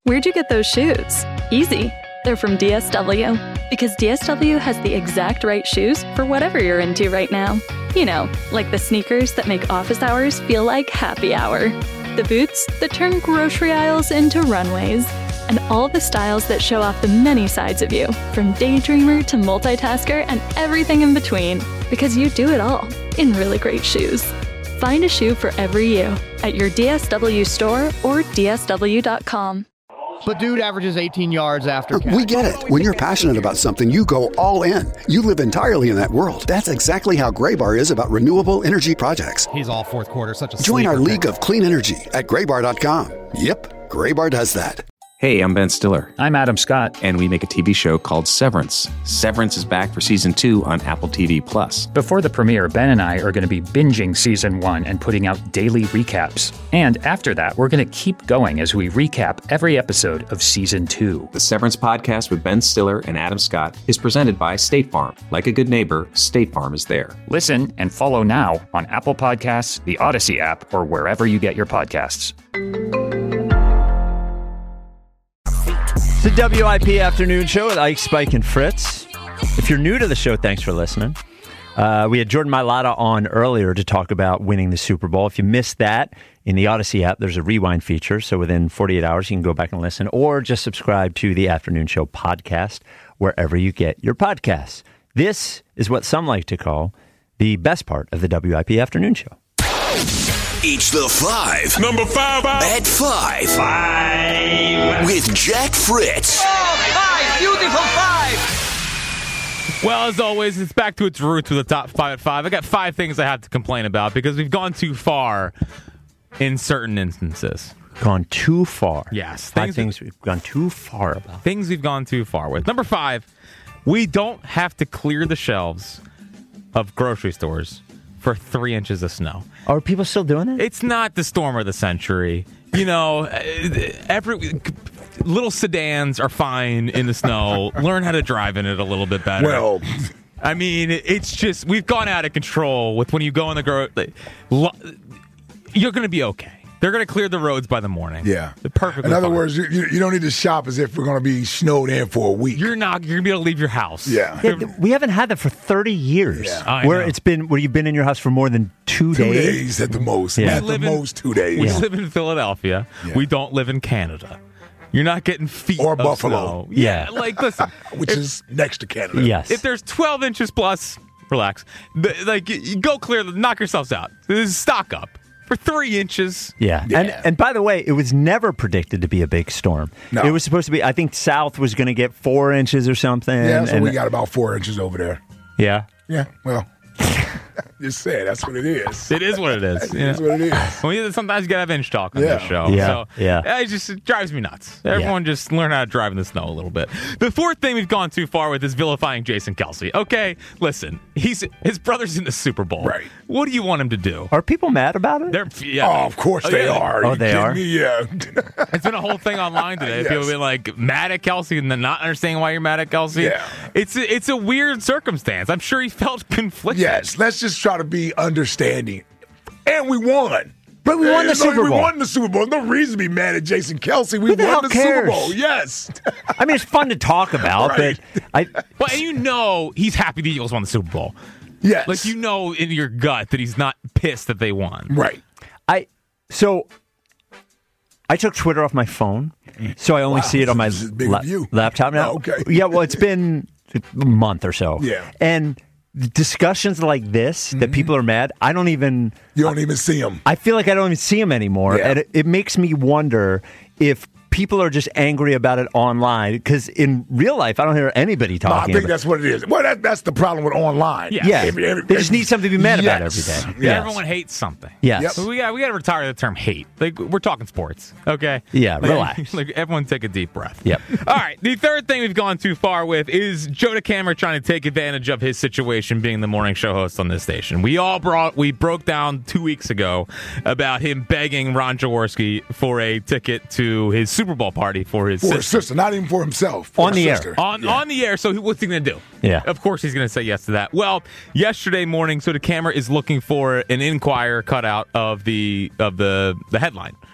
Where'd you get those shoes? Easy. They're from DSW. Because DSW has the exact right shoes for whatever you're into right now. You know, like the sneakers that make office hours feel like happy hour. The boots that turn grocery aisles into runways. And all the styles that show off the many sides of you, from daydreamer to multitasker and everything in between. Because you do it all in really great shoes. Find a shoe for every you at your DSW store or DSW.com. But dude averages 18 yards after catch. We get it. When you're passionate about something, you go all in. You live entirely in that world. That's exactly how Graybar is about renewable energy projects. He's all fourth quarter, such a Join our sleeper league pick. of clean energy at graybar.com. Yep, Graybar does that. Hey, I'm Ben Stiller. I'm Adam Scott. And we make a TV show called Severance. Severance is back for season 2 on Apple TV+. Before the premiere, Ben and I are going to be binging season 1 and putting out daily recaps. And after that, we're going to keep going as we recap every episode of season 2. The Severance podcast with Ben Stiller and Adam Scott is presented by State Farm. Like a good neighbor, State Farm is there. Listen and follow now on Apple Podcasts, the Odyssey app, or wherever you get your podcasts. The WIP Afternoon Show with Ike, Spike, and Fritz. If you're new to the show, thanks for listening. We had Jordan Mailata on earlier to talk about winning the Super Bowl. If you missed that, in the Odyssey app, there's a rewind feature. So within 48 hours, you can go back and listen, or just subscribe to the Afternoon Show podcast wherever you get your podcasts. This is what some like to call the best part of the WIP Afternoon Show. It's the 5. Number 5. At 5. 5. With Jack Fritz. Oh, 5. Beautiful 5. Well, as always, it's back to its roots with the top 5 at 5. I got 5 things I have to complain about because we've gone too far in certain instances. Gone too far. Yes. 5 things we've gone too far about. Things we've gone too far with. Number 5, we don't have to clear the shelves of grocery stores for 3 inches of snow. Are people still doing it? It's not the storm of the century. You know, little sedans are fine in the snow. Learn how to drive in it a little bit better. Well, I mean, it's just, we've gone out of control with when you go in the you're going to be okay. They're going to clear the roads by the morning. yeah. Perfectly In other fine. words, you don't need to shop as if we're going to be snowed in for a week. You're going to be able to leave your house. Yeah. We haven't had that for 30 years. Yeah. I where know. it's been, where you've been in your house for more than 2 2 days. days at the most. Yeah. At the most 2 days. We live in Philadelphia. Yeah. We don't live in Canada. You're not getting feet Or of Buffalo. snow. Yeah. Like, listen. Which is next to Canada. Yes. If there's 12 inches plus, relax. You go clear, knock yourselves out. This is stock up. For 3 inches. Yeah. Yeah. And by the way, it was never predicted to be a big storm. No. It was supposed to be, I think South was going to get 4 inches or something. Yeah, so and, we got about 4 inches over there. Yeah. Yeah, well, just say that's what it is. It is what it is. That's what it is. Well, sometimes you got to have inch talk on Yeah. this show. Yeah. So, Yeah. it drives me nuts. Everyone just learn how to drive in the snow a little bit. The 4th thing we've gone too far with is vilifying Jason Kelsey. Okay, listen, his brother's in the Super Bowl. Right. What do you want him to do? Are people mad about it? Oh, of course they are. Oh, You they kidding are? me? Yeah. It's been a whole thing online today. Yes. People have been like mad at Kelsey and then not understanding why you're mad at Kelsey. Yeah. It's a weird circumstance. I'm sure he felt conflicted. Yes, let's just try to be understanding. And we won. But we won the Super Bowl. We won the Super Bowl. No reason to be mad at Jason Kelsey. We Who the hell won the cares? Super Bowl. Yes. I mean, it's fun to talk about, Right. but Well, and he's happy the Eagles won the Super Bowl. Yes. Like, in your gut that he's not pissed that they won. Right. So I took Twitter off my phone, so I only see it on my this is big of you. laptop now. Oh, okay. Yeah, well, it's been a month or so. Yeah. And discussions like this, that people are mad, You don't even see them. I feel like I don't even see them anymore. Yeah. And it makes me wonder if people are just angry about it online, because in real life, I don't hear anybody I talking think about that's what it is. Well, that's the problem with online. Yeah. Yeah. Every- They just need something to be mad about every Yes. day. Yes. Yes. Everyone hates something. Yes. Yep. So we got to retire the term hate. Like, we're talking sports, okay? Yeah, Like, relax. Like, everyone take a deep breath. Yep. All right. The 3rd thing we've gone too far with is Joe DeCamera trying to take advantage of his situation being the morning show host on this station. We broke down 2 weeks ago about him begging Ron Jaworski for a ticket to his Super Bowl party for his For his sister, not even for himself. For On his the air. sister. on the air. So what's he going to do? Yeah. Of course he's going to say yes to that. Well, yesterday morning, so DeCamera is looking for an Inquirer cutout of the headline.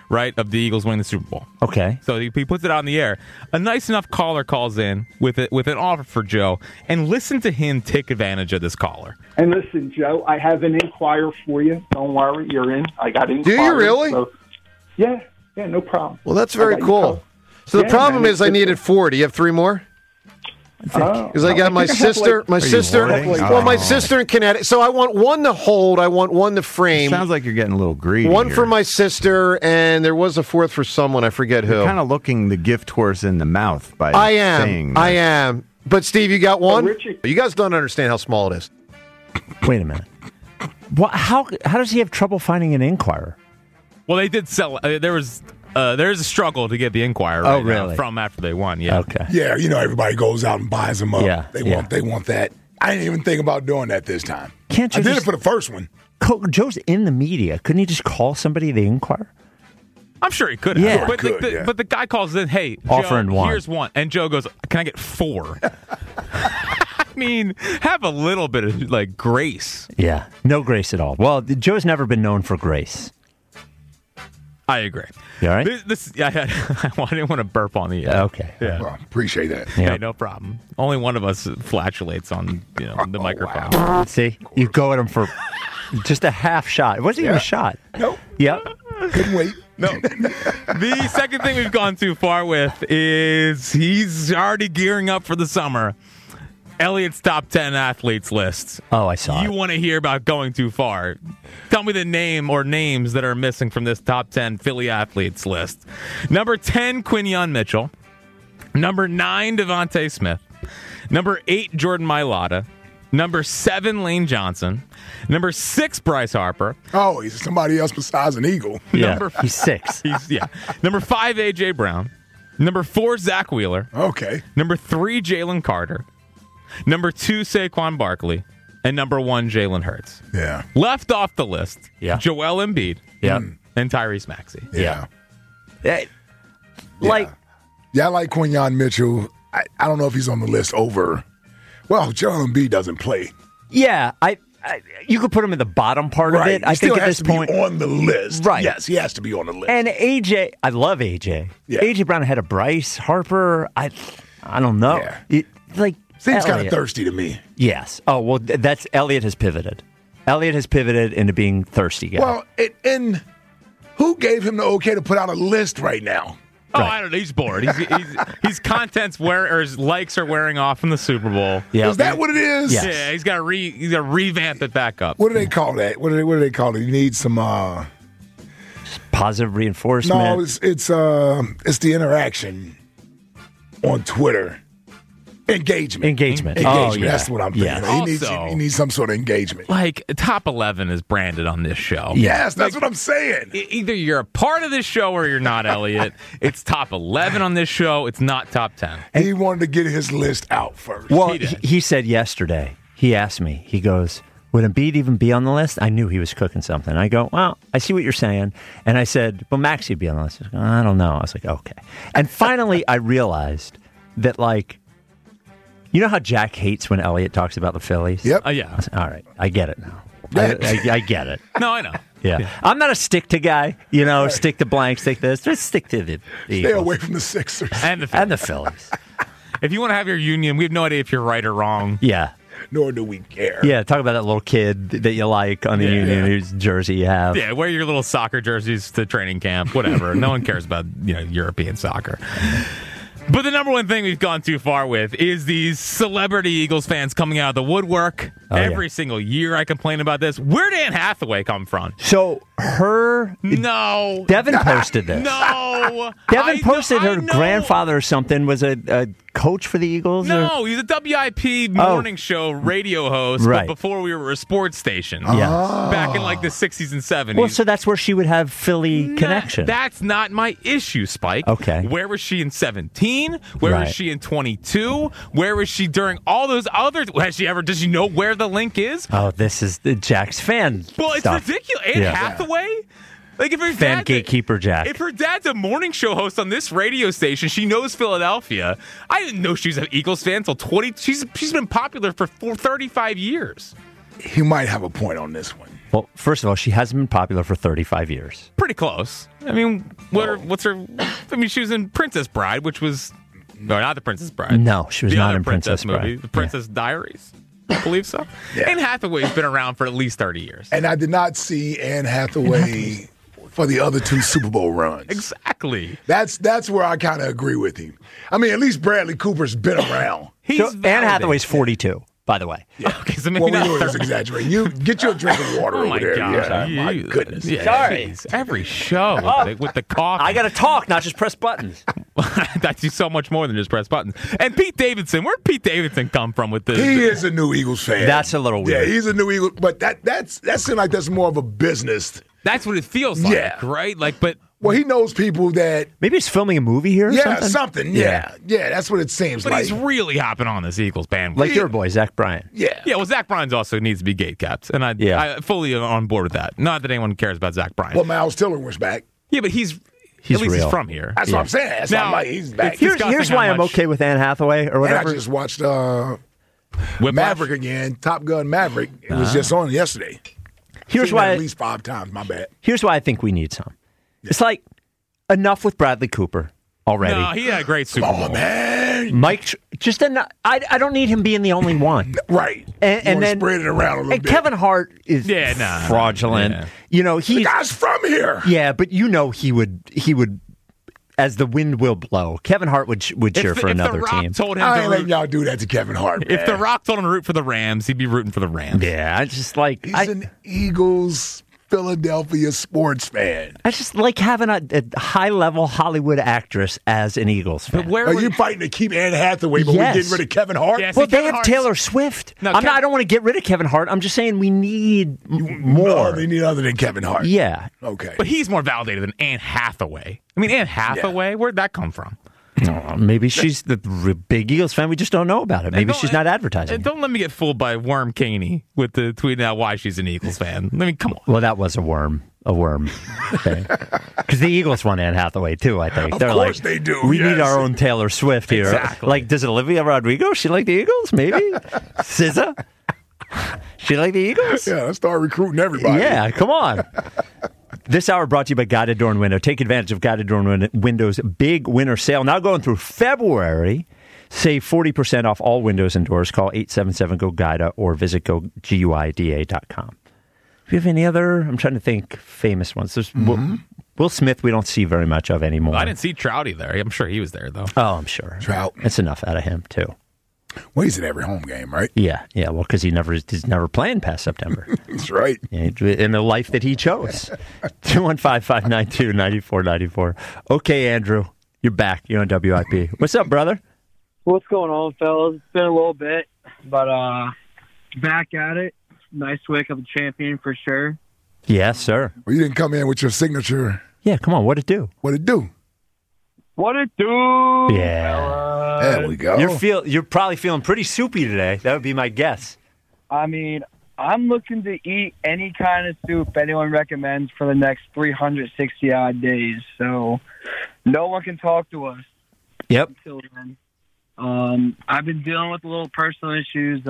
right, of the Eagles winning the Super Bowl. Okay. So he puts it out in the air. A nice enough caller calls in with an offer for Joe, and listen to him take advantage of this caller. And listen, Joe, I have an inquiry for you. Don't worry, you're in. I got inquiry. Do you really? So, yeah, no problem. Well, that's very cool. So the problem is I needed 4. Do you have 3 more? Because I got my sister, my sister in Connecticut. So I want 1 to hold. I want 1 to frame. Sounds like you're getting a little greedy. 1 here. for my sister, and there was a 4th for someone. I forget who. You're kind of looking the gift horse in the mouth by saying that. I am. But Steve, you got 1? Richie. You guys don't understand how small it is. Wait a minute. How does he have trouble finding an inquirer? Well, they did sell. There's a struggle to get the Inquirer right now from after they won. Yeah. Okay. Yeah, everybody goes out and buys them up. Yeah. They want that. I didn't even think about doing that this time. Can't you I did it for the first one. Joe's in the media. Couldn't he just call somebody the Inquirer? I'm sure he could. Yeah. But the guy calls in, hey, offering Joe, 1. Here's 1. And Joe goes, can I get 4? I mean, have a little bit of grace. Yeah. No grace at all. Well, Joe's never been known for grace. I agree. You all right? I didn't want to burp on the okay. Yeah. Well, appreciate that. Yeah, no problem. Only one of us flatulates on the microphone. Wow. See, you go at him for just a half shot. It wasn't even a shot. Nope. Yep. Couldn't wait. No. The second thing we've gone too far with is he's already gearing up for the summer. Elliot's top 10 athletes list. Oh, I saw it. You want to hear about going too far. Tell me the name or names that are missing from this top 10 Philly athletes list. Number 10, Quinyon Mitchell. Number 9, Devontae Smith. Number 8, Jordan Mailata. Number 7, Lane Johnson. Number 6, Bryce Harper. Oh, he's somebody else besides an Eagle. Yeah, he's 6. Number 5, A.J. Brown. Number 4, Zach Wheeler. Okay. Number 3, Jalen Carter. Number 2, Saquon Barkley. And number 1, Jalen Hurts. Yeah. Left off the list, yeah. Joel Embiid. Yeah. And Tyrese Maxey. Yeah. I like Quinyon Mitchell. I don't know if he's on the list over. Well, Joel Embiid doesn't play. Yeah, you could put him in the bottom part of it. I think at this point, on the list. Right? Yes, he has to be on the list. And AJ, I love AJ. Yeah. AJ Brown had a Bryce Harper. I don't know. Yeah. Seems kind of Elliott. thirsty to me. Yes. Oh well, that's Elliott has pivoted. Elliott has pivoted into being thirsty guy. Well, and who gave him the okay to put out a list right now? Oh, I don't know. He's bored. He's content's or his likes are wearing off from the Super Bowl. Yeah. Is that what it is? Yes. Yeah, he's got to revamp it back up. What do they call that? What do they call it? You need some positive reinforcement. No, it's the interaction on Twitter. Engagement. Oh, yeah. That's what I'm thinking. Yeah. He needs some sort of engagement. Like, top 11 is branded on this show. Yes, that's what I'm saying. Either you're a part of this show or you're not, Elliot. It's top 11 on this show. It's not top 10. And he wanted to get his list out first. Well, he said yesterday, he asked me, he goes, would Embiid even be on the list? I knew he was cooking something. I go, well, I see what you're saying. And I said, well, Maxey would be on the list. He goes, I don't know. I was like, okay. And finally, I realized that, you know how Jack hates when Elliot talks about the Phillies? Yep. Yeah. All right. I get it now. I get it. No, I know. Yeah. I'm not a stick to guy, stick to blank, stick this. Just stick to the Stay Eagles. away from the Sixers. And the Phillies. If you want to have your union, we have no idea if you're right or wrong. Yeah. Nor do we care. Yeah, talk about that little kid that you like on the union whose jersey you have. Yeah, wear your little soccer jerseys to training camp, whatever. No one cares about European soccer. But the number one thing we've gone too far with is these celebrity Eagles fans coming out of the woodwork. Every single year I complain about this. Where'd Anne Hathaway come from? So No. Devin posted this. No. Devin posted her grandfather or something was a coach for the Eagles? No, he's a WIP morning show radio host, Right. but before we were a sports station. Yes. Back in the 60s and 70s. Well, so that's where she would have Philly connection. That's not my issue, Spike. Okay. Where was she in 17? Where was Right. she in 22? Where was she during all those other... Does she know where the link is? Oh, this is the Jack's fan Well, it's stuff. ridiculous. Anne Hathaway? If her Fan dad's gatekeeper Jack. If her dad's a morning show host on this radio station, she knows Philadelphia. I didn't know she was an Eagles fan until 20. She's been popular for 35 years. He might have a point on this one. Well, first of all, she hasn't been popular for 35 years. Pretty close. I mean, what's her? I mean, she was in Princess Bride, which was not the Princess Bride. No, she was the not other in Princess Bride. movie, the Princess Diaries. I believe so. Yeah. Anne Hathaway's been around for at least 30 years. And I did not see Anne Hathaway for the other 2 Super Bowl runs. Exactly. That's where I kind of agree with him. I mean, at least Bradley Cooper's been around. Anne Hathaway's 42, by the way. Yeah. Okay, so maybe we not knew it was 30. exaggerating. You get you a drink of water Oh over my there. God. Yeah, my goodness. Yeah, Sorry. geez. Every show with the coffee. I got to talk, not just press buttons. That's so much more than just press buttons. And Pete Davidson, where'd Pete Davidson come from with this? He is a new Eagles fan. That's a little weird. Yeah, he's a new Eagles, but that seems like that's more of a business. That's what it feels like, right? But well, he knows people that maybe he's filming a movie here. Or something. Yeah, that's what it seems but like. He's really hopping on this Eagles bandwagon. Like your boy Zach Bryan. Yeah. Well, Zach Bryan's also needs to be gate kept, and I fully on board with that. Not that anyone cares about Zach Bryan. Well, Miles Tiller was back. Yeah, but he's at least real. he's from here. That's what I'm saying. That's now, why I'm like, he's back. Here's why I'm okay with Anne Hathaway or whatever. And I just watched Maverick again, Top Gun Maverick. It was just on yesterday. Here's why at least 5 times. My bad. Here's why I think we need some. Yeah. It's like enough with Bradley Cooper already. No, he had a great Super Bowl. Man. Mike, just enough. I don't need him being the only one. Right. And then spread it around a little and bit. Kevin Hart is fraudulent. Yeah. You know, the guy's from here. Yeah, but you know he would as the wind will blow. Kevin Hart would cheer for another team. I ain't letting y'all do that to Kevin Hart. Man. If The Rock told him to root for the Rams, he'd be rooting for the Rams. Yeah, I just like he's an Eagles Philadelphia sports fan. I just like having a high-level Hollywood actress as an Eagles fan. But are you fighting to keep Anne Hathaway, but we're getting rid of Kevin Hart? Yeah, well, they have Taylor Swift. No, I don't want to get rid of Kevin Hart. I'm just saying we need more. No, they need other than Kevin Hart. Yeah. Okay. But he's more validated than Anne Hathaway. I mean, Anne Hathaway, where'd that come from? Maybe she's the big Eagles fan. We just don't know about it. Maybe she's not advertising. Don't let me get fooled by Worm Caney with the tweeting out why she's an Eagles fan. I mean, come on. Well, that was a worm thing. Because the Eagles want Anne Hathaway, too, I think. They're course like, they do. We need our own Taylor Swift here. Exactly. Like, does Olivia Rodrigo, she like the Eagles? Maybe? SZA? She like the Eagles? Yeah, let's start recruiting everybody. Yeah, come on. This hour brought to you by Guided Door and Window. Take advantage of Guided Door and Window's big winter sale. Now going through February. Save 40% off all windows and doors. Call 877-GO-GUIDA or visit GoGuida.com. Do you have any other, I'm trying to think, famous ones? There's Will Smith we don't see very much of anymore. I didn't see Trouty there. I'm sure he was there, though. Oh, I'm sure. Trout. That's enough out of him, too. Well, he's at every home game, right? Yeah. Well, because he's never playing past September. That's right. In the life that he chose. 215-592-9494. Okay, Andrew, you're back. You're on WIP. What's up, brother? What's going on, fellas? It's been a little bit, but back at it. Nice to wake up a champion for sure. Yes, sir. Well, you didn't come in with your signature. Yeah, come on. What'd it do? What'd it do? What it do? Yeah. There we go. You're probably feeling pretty soupy today. That would be my guess. I mean, I'm looking to eat any kind of soup anyone recommends for the next 360-odd days. So no one can talk to us. Yep. Until then. I've been dealing with a little personal issues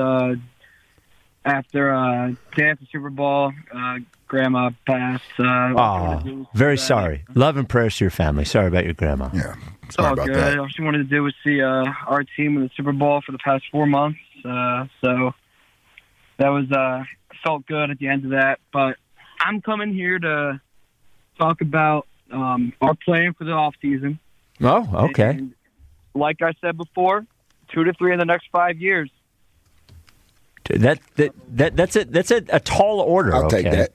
after day after Super Bowl. Grandma passed. Very sorry. Love and prayers to your family. Sorry about your grandma. Yeah, sorry about good. that. All she wanted to do was see our team in the Super Bowl for the past 4 months. So that was felt good at the end of that. But I'm coming here to talk about our plan for the off season. Oh, okay. And like I said before, 2 to 3 in the next 5 years. That's a tall order. I'll take that.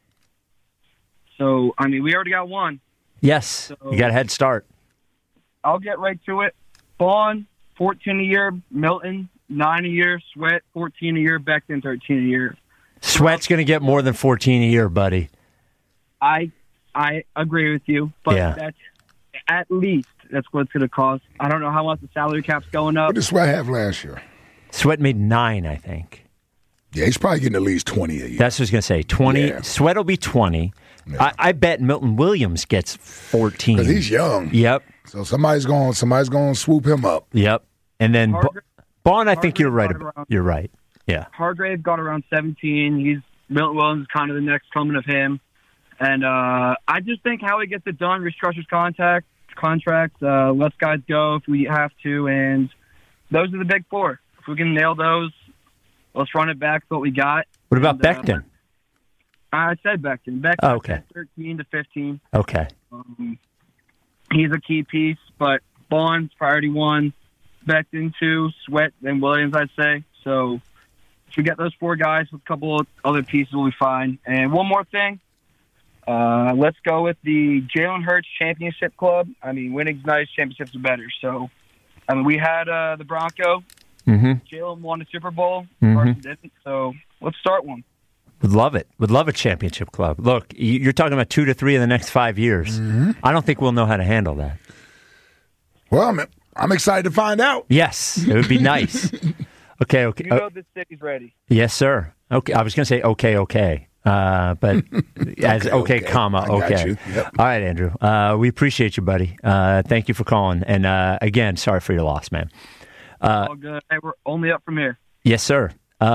So, I mean, we already got one. Yes, so you got a head start. I'll get right to it. Vaughn, 14 a year. Milton, 9 a year. Sweat, 14 a year. Becton, 13 a year. Sweat's going to get more than 14 a year, buddy. I agree with you, but that's at least that's what it's going to cost. I don't know how much the salary cap's going up. What did Sweat have last year? Sweat made 9, I think. Yeah, he's probably getting at least 20 a year. That's what I was going to say. 20. Yeah. Sweat will be 20. Yeah. I bet Milton Williams gets 14 because he's young. Yep. So somebody's going to swoop him up. Yep. And then Bond, I think you're right. You're right. Yeah. Hargrave got around 17. Milton Williams is kind of the next coming of him. And I just think how he gets it done, restructures contracts, lets guys go if we have to, and those are the big four. If we can nail those, let's run it back to what we got. What about Becton? I said Becton. Becton 13 to 15. Okay. He's a key piece, but Bond's priority 1, Becton 2, Sweat, and Williams, I'd say. So if we get those 4 guys with a couple of other pieces, we'll be fine. And one more thing. Let's go with the Jalen Hurts Championship Club. I mean, winning's nice, championships are better. So, I mean, we had the Bronco. Jalen won the Super Bowl. Carson didn't. So let's start one. Would love it. Would love a championship club. Look, you're talking about 2 to 3 in the next 5 years. I don't think we'll know how to handle that. Well, I'm excited to find out. Yes, it would be nice. Okay. You know this city's ready. Yes, sir. Okay, I was going to say okay. But as okay, comma, okay. Yep. All right, Andrew. We appreciate you, buddy. Thank you for calling. And again, sorry for your loss, man. All good. Hey, we're only up from here. Yes, sir.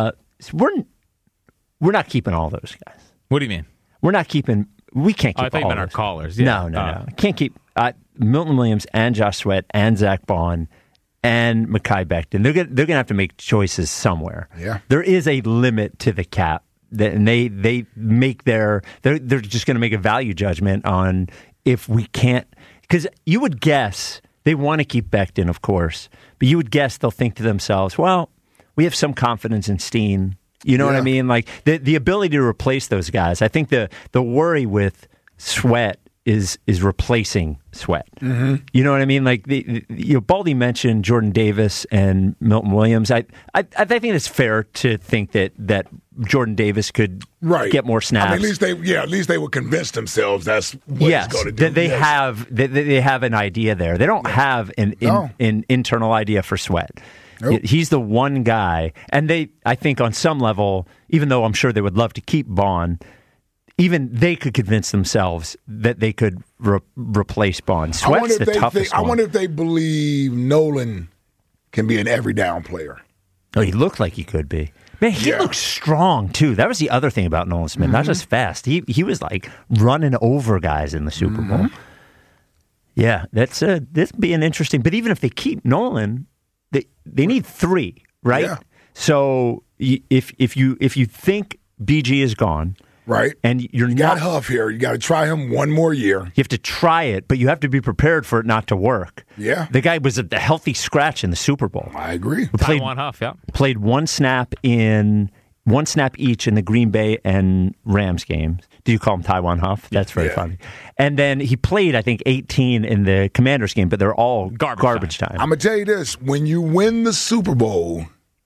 We're not keeping all those guys. What do you mean? We're not keeping. We can't keep I thought you all meant our those. callers. Yeah. No. Can't keep Milton Williams and Josh Sweat and Zach Bond and Mekhi Becton. They're going to have to make choices somewhere. Yeah. There is a limit to the cap. And they make they're just going to make a value judgment on if we can't, because you would guess they want to keep Becton, of course, but you would guess they'll think to themselves, well, we have some confidence in Steen. You know what I mean? Like the ability to replace those guys. I think the worry with Sweat is replacing Sweat. You know what I mean? Like Baldy mentioned Jordan Davis and Milton Williams. I think it's fair to think that Jordan Davis could get more snaps. I mean, at least they would convince themselves that's what he's going to do. They have an idea there. They don't have an internal idea for Sweat. Nope. He's the one guy, and I think on some level, even though I'm sure they would love to keep Bond, even they could convince themselves that they could replace Bond. Sweat's the toughest one. I wonder if they believe Nolan can be an every down player. Oh, he looked like he could be. Man, he looks strong, too. That was the other thing about Nolan Smith. Not just fast. He was like running over guys in the Super Bowl. Yeah, this being interesting. But even if they keep Nolan, they need 3, right? Yeah. So if you think BG is gone, right, and you got Huff here, you got to try him one more year. You have to try it, but you have to be prepared for it not to work. Yeah, the guy was a healthy scratch in the Super Bowl. I agree. Taiwan Huff, played one snap each in the Green Bay and Rams games. Do you call him Taiwan Huff? That's very funny. And then he played, I think, 18 in the Commanders game, but they're all garbage time. I'm going to tell you this. When you win the Super Bowl,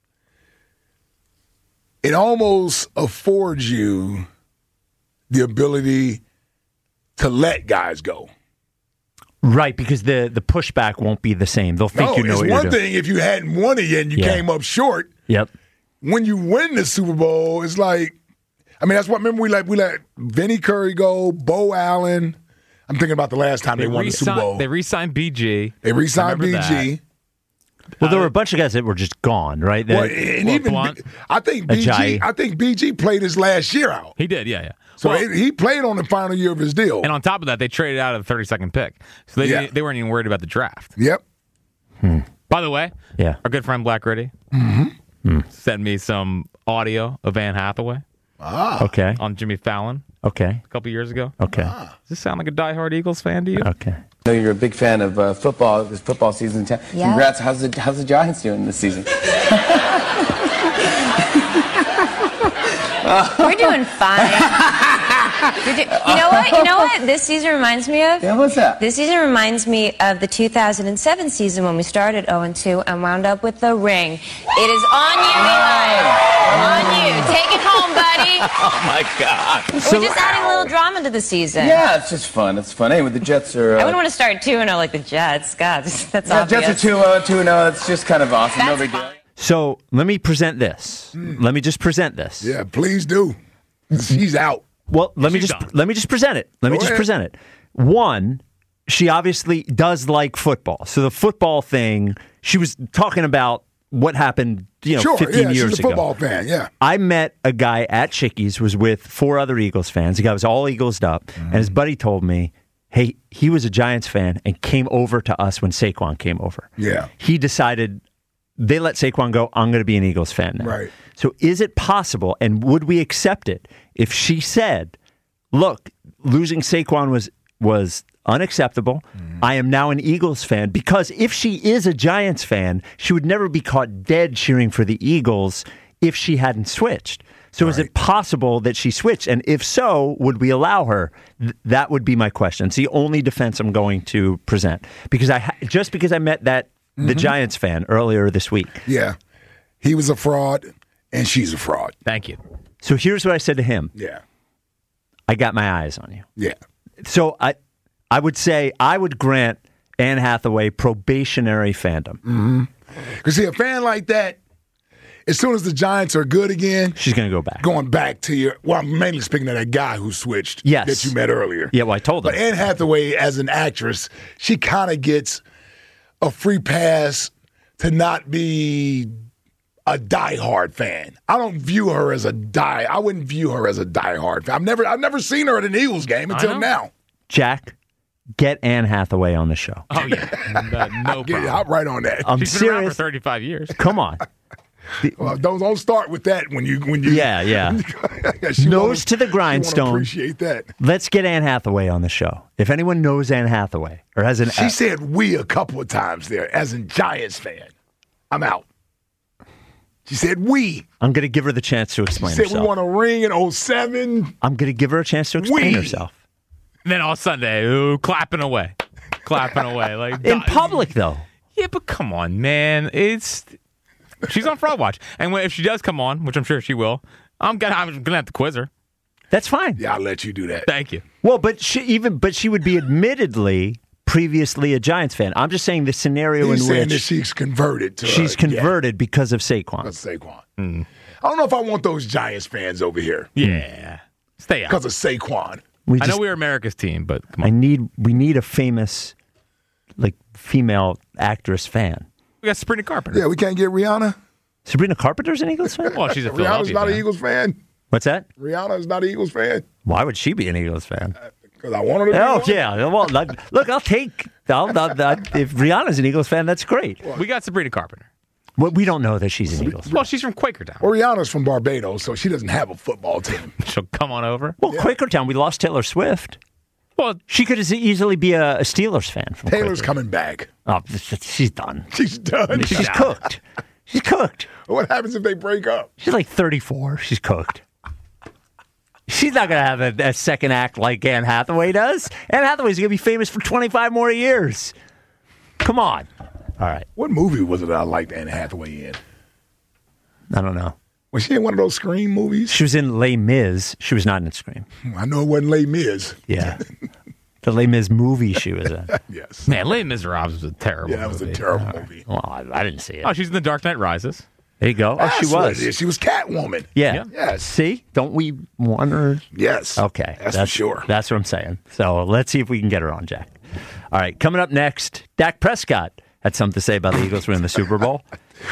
it almost affords you the ability to let guys go. Right, because the pushback won't be the same. They'll think you know what you're doing. It's one thing if you hadn't won it yet and you came up short. Yep. When you win the Super Bowl, it's like, I mean, that's what, remember we let Vinny Curry go, Bo Allen. I'm thinking about the last time they won the Super Bowl. They re-signed BG. They re-signed BG. Well, there were a bunch of guys that were just gone, right? I think BG played his last year out. He did, yeah. So he played on the final year of his deal. And on top of that, they traded out of the 32nd pick. So they weren't even worried about the draft. Yep. By the way, our good friend Black Riddy sent me some audio of Anne Hathaway. Okay. On Jimmy Fallon. Okay. A couple years ago. Okay. Does this sound like a diehard Eagles fan to you? Okay. I know you're a big fan of football. This football season. Yeah. Congrats. How's the Giants doing this season? We're doing fine. You know what? This season reminds me of? Yeah, what's that? This season reminds me of the 2007 season when we started 0-2 and wound up with the ring. It is on you, Eli. On you. Take it home, buddy. Oh, my God. We're just adding a little drama to the season. Yeah, it's just fun. It's fun. Anyway, the Jets are... I wouldn't want to start 2-0 like the Jets. God, that's yeah, obvious. Jets are 2-0. It's just kind of awesome. No big deal. So let me present this. Let me just present this. Yeah, please do. She's out. Well, let me just present it. Let me just present it. One, she obviously does like football. So the football thing, she was talking about what happened, 15 years she's a ago. football fan, yeah. I met a guy at Chickies, was with 4 other Eagles fans. The guy was all Eaglesed up, and his buddy told me, hey, he was a Giants fan and came over to us when Saquon came over. Yeah. He decided they let Saquon go, I'm going to be an Eagles fan now. Right. So is it possible, and would we accept it, if she said, look, losing Saquon was unacceptable. I am now an Eagles fan, because if she is a Giants fan, she would never be caught dead cheering for the Eagles if she hadn't switched. So is it possible that she switched? And if so, would we allow her? That would be my question. It's the only defense I'm going to present, because because I met the Giants fan earlier this week. Yeah. He was a fraud and she's a fraud. Thank you. So here's what I said to him. Yeah. I got my eyes on you. Yeah. So I would say I would grant Anne Hathaway probationary fandom. Because see, a fan like that, as soon as the Giants are good again, she's going to go back. Going back to I'm mainly speaking of that guy who switched that you met earlier. Yeah, well, I told him. But Anne Hathaway, as an actress, she kind of gets a free pass to not be a diehard fan. I don't view her as I wouldn't view her as a diehard fan. I've never seen her at an Eagles game until now. Jack, get Anne Hathaway on the show. Oh, yeah. No problem. Hop right on that. I'm She's serious. been around for 35 years. Come on. Well, don't start with that when you. Yeah. Nose to the grindstone. Appreciate that. Let's get Anne Hathaway on the show. If anyone knows Anne Hathaway or has she said we a couple of times there as a Giants fan. I'm out. She said we. I'm going to give her the chance to explain she herself. said we won a ring in 2007. I'm going to give her a chance to explain herself. And then all Sunday, clapping away. Like in public, though. Yeah, but come on, man. She's on Fraud Watch. And if she does come on, which I'm sure she will, I'm gonna have to quiz her. That's fine. Yeah, I'll let you do that. Thank you. Well, but she would be admittedly previously a Giants fan. I'm just saying the scenario He's in saying which that she's converted to she's converted because of Saquon. I don't know if I want those Giants fans over here. Yeah. Stay out. Because of Saquon. I know we're America's team, but come on. We need a famous female actress fan. We got Sabrina Carpenter. Yeah, we can't get Rihanna. Sabrina Carpenter's an Eagles fan? Well, she's a Rihanna's Philadelphia not fan. an Eagles fan. What's that? Rihanna's not an Eagles fan. Why would she be an Eagles fan? Because I want her to be one. Yeah. Well, look, if Rihanna's an Eagles fan, that's great. We got Sabrina Carpenter. Well, we don't know that she's an Eagles fan. Well, she's from Quakertown. Well, Rihanna's from Barbados, so she doesn't have a football team. She'll come on over. Well, Quakertown, we lost Taylor Swift. Well, she could easily be a Steelers fan. From Taylor's Quaker. coming back. Oh, she's done. She's done. She's cooked. She's cooked. What happens if they break up? She's like 34. She's cooked. She's not going to have a second act like Anne Hathaway does. Anne Hathaway's going to be famous for 25 more years. Come on. All right. What movie was it that I liked Anne Hathaway in? I don't know. Was she in one of those Scream movies? She was in Les Mis. She was not in Scream. I know it wasn't Les Mis. Yeah. The Les Mis movie she was in. Yes. Man, Les Miserables was a terrible movie. Yeah, that was a terrible movie. Well, I didn't see it. Oh, she's in The Dark Knight Rises. There you go. That's she what was. it is. She was Catwoman. Yeah. Yes. See? Don't we want her? Yes. Okay. That's for sure. That's what I'm saying. So let's see if we can get her on, Jack. All right. Coming up next, Dak Prescott had something to say about the Eagles winning the Super Bowl.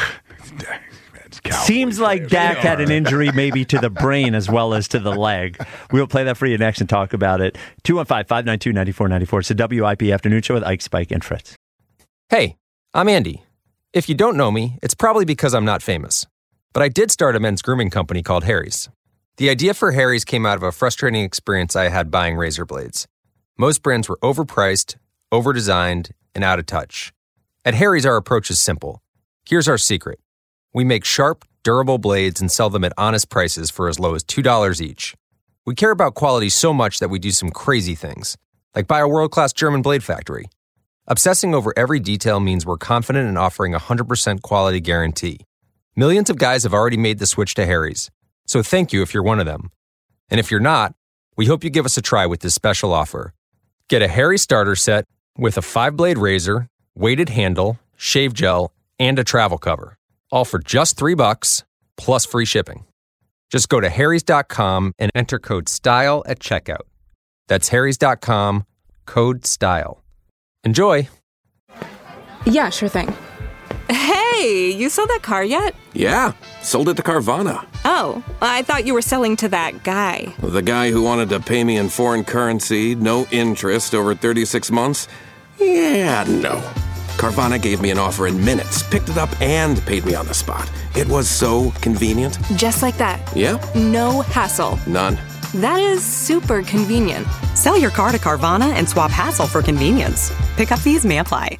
Seems like Dak had an injury maybe to the brain as well as to the leg. We'll play that for you next and talk about it. 215-592-9494. It's the WIP Afternoon Show with Ike, Spike, and Fritz. Hey, I'm Andy. If you don't know me, it's probably because I'm not famous. But I did start a men's grooming company called Harry's. The idea for Harry's came out of a frustrating experience I had buying razor blades. Most brands were overpriced, overdesigned, and out of touch. At Harry's, our approach is simple. Here's our secret. We make sharp, durable blades and sell them at honest prices for as low as $2 each. We care about quality so much that we do some crazy things, like buy a world-class German blade factory. Obsessing over every detail means we're confident in offering a 100% quality guarantee. Millions of guys have already made the switch to Harry's, so thank you if you're one of them. And if you're not, we hope you give us a try with this special offer. Get a Harry's starter set with a 5-blade razor, weighted handle, shave gel, and a travel cover. All for just $3 plus free shipping. Just go to harrys.com and enter code STYLE at checkout. That's harrys.com, code STYLE. Enjoy. Yeah, sure thing. Hey! Hey, you sold that car yet? Yeah, sold it to Carvana. Oh, I thought you were selling to that guy. The guy who wanted to pay me in foreign currency, no interest, over 36 months? Yeah, no. Carvana gave me an offer in minutes, picked it up, and paid me on the spot. It was so convenient. Just like that. Yeah? No hassle. None. That is super convenient. Sell your car to Carvana and swap hassle for convenience. Pickup fees may apply.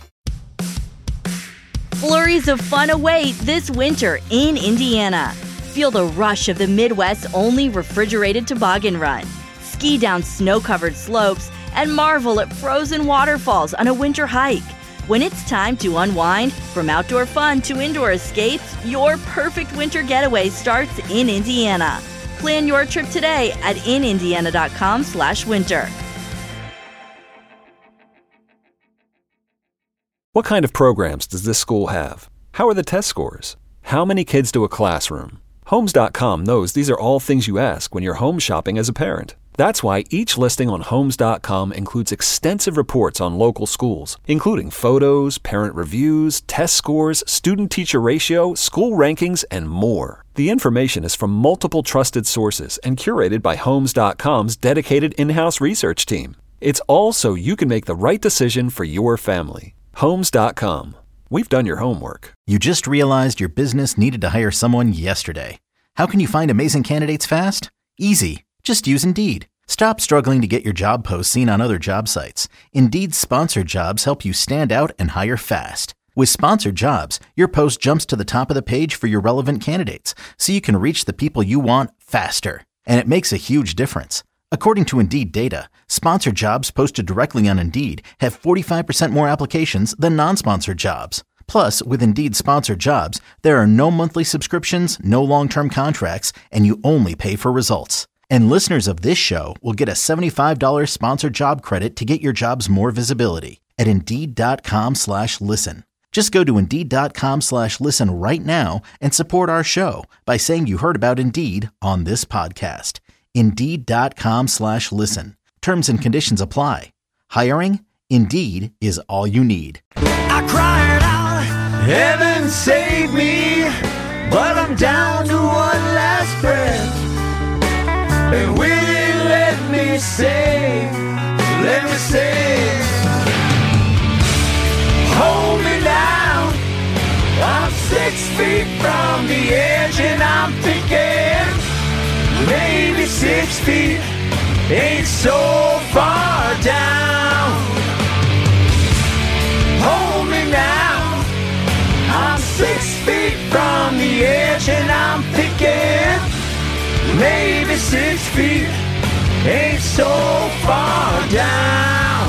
Flurries of fun await this winter in Indiana. Feel the rush of the Midwest's only refrigerated toboggan run. Ski down snow-covered slopes and marvel at frozen waterfalls on a winter hike. When it's time to unwind, from outdoor fun to indoor escapes, your perfect winter getaway starts in Indiana. Plan your trip today at inindiana.com/winter. What kind of programs does this school have? How are the test scores? How many kids to a classroom? Homes.com knows these are all things you ask when you're home shopping as a parent. That's why each listing on Homes.com includes extensive reports on local schools, including photos, parent reviews, test scores, student-teacher ratio, school rankings, and more. The information is from multiple trusted sources and curated by Homes.com's dedicated in-house research team. It's all so you can make the right decision for your family. Homes.com. We've done your homework. You just realized your business needed to hire someone yesterday. How can you find amazing candidates fast? Easy. Just use Indeed. Stop struggling to get your job posts seen on other job sites. Indeed's sponsored jobs help you stand out and hire fast. With sponsored jobs, your post jumps to the top of the page for your relevant candidates, so you can reach the people you want faster. And it makes a huge difference. According to Indeed data, sponsored jobs posted directly on Indeed have 45% more applications than non-sponsored jobs. Plus, with Indeed sponsored jobs, there are no monthly subscriptions, no long-term contracts, and you only pay for results. And listeners of this show will get a $75 sponsored job credit to get your jobs more visibility at Indeed.com/listen. Just go to Indeed.com/listen right now and support our show by saying you heard about Indeed on this podcast. Indeed.com/listen. Terms and conditions apply. Hiring? Indeed is all you need. I cried out, heaven save me, but I'm down to one last breath. And will you let me say, hold me down. I'm 6 feet from the edge and I'm thinking, maybe 6 feet ain't so far down. Hold me now. I'm 6 feet from the edge and I'm thinking, maybe 6 feet ain't so far down.